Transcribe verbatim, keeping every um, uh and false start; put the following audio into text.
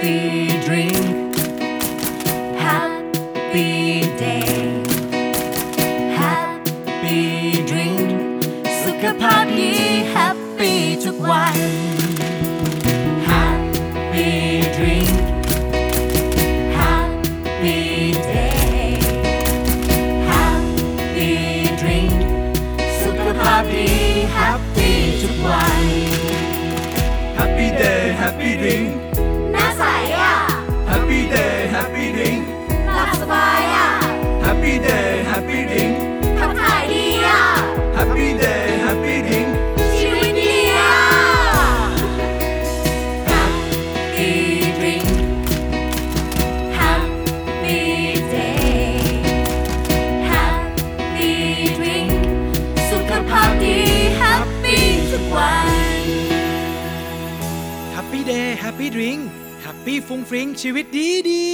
Happy drink Happy day Happy drink สุขภาพดี Happy ทุกวัน Happy drink Happy day Happy drink สุขภาพดี Happy ทุกวัน Happy day Happy drink หน้าใสอ่ะ Happy day Happy drink หลับสบายอ่ะ Happy day Happy drink ขับถ่ายดีอ่ะ Happy day Happy drink ชีวิตดีอ่ะ Happy drink Happy day Happy drink สุขภาพดี Happy ทุกวัน Happy Day Happy Drink Happy ฟุ้งฟริ้งชีวิตดีดี